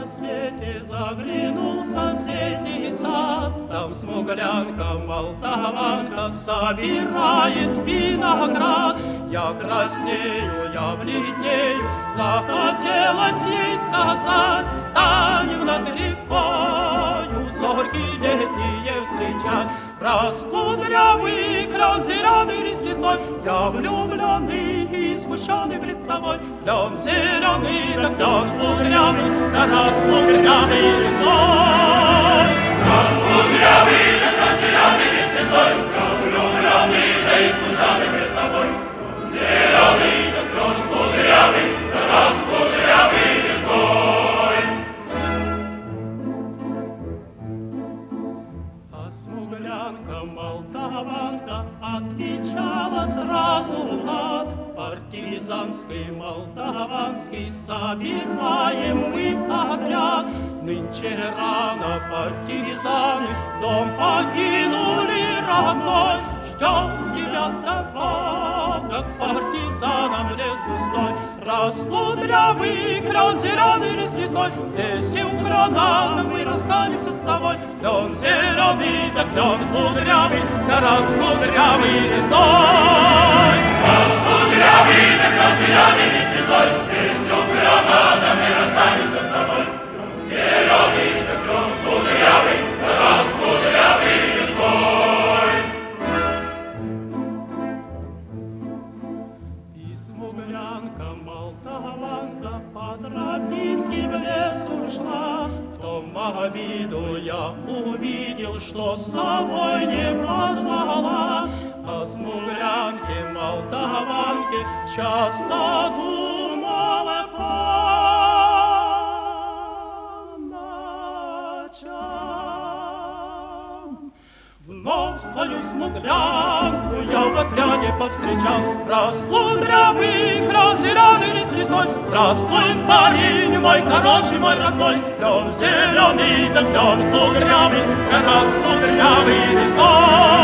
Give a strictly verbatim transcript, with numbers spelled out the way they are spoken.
рассвете заглянул в соседний сад. Там смуглянка, молдаванка собирает виноград. Я краснею, я бледнею, захотелось ей сказать: станем над рекою зорьки летние встречать. Раскудрявый крон зеленый лист лесной, я влюбленный и смущенный пред тобой. Клен зеленый, да клен кудрявый, да раскудрявый лесной. Раскудрявый, да клен зеленый лист лесной, я влюбленный, да и смущенный пред тобой. Клен зеленый, да клен кудрявый, да раскудрявый лесной. Смуглянка, молдаванка отвечала сразу Влад: партизанский, молдаванский собираем мы отряд. Нынче рано партизаны дом покинули родной. Ждем девятого, как партизанам лес густой. Раскудрявый крон зеленый лист лесной, здесь и у крона мы расстанемся с тобой. Клен зеленый, да клен кудрявый, да раскудрявый лесной. Раскудрявый, да клен зеленый лист лесной, здесь у крона мы расстанемся с тобой. Клен зеленый, да клен кудрявый, да раскудрявый лесной. Смуглянка, молдаванка по тропинке в лес ушла. В том обиду я увидел, что с собой не позвала. О смуглянке, молдаванке часто думала по ночам. Вновь свою смуглянку я в отряде повстречал. Раскудрявый крон зеленый лист лесной, здравствуй, парень мой, хороший мой родной. Клен зеленый, да клен кудрявый, да раскудрявый лесной.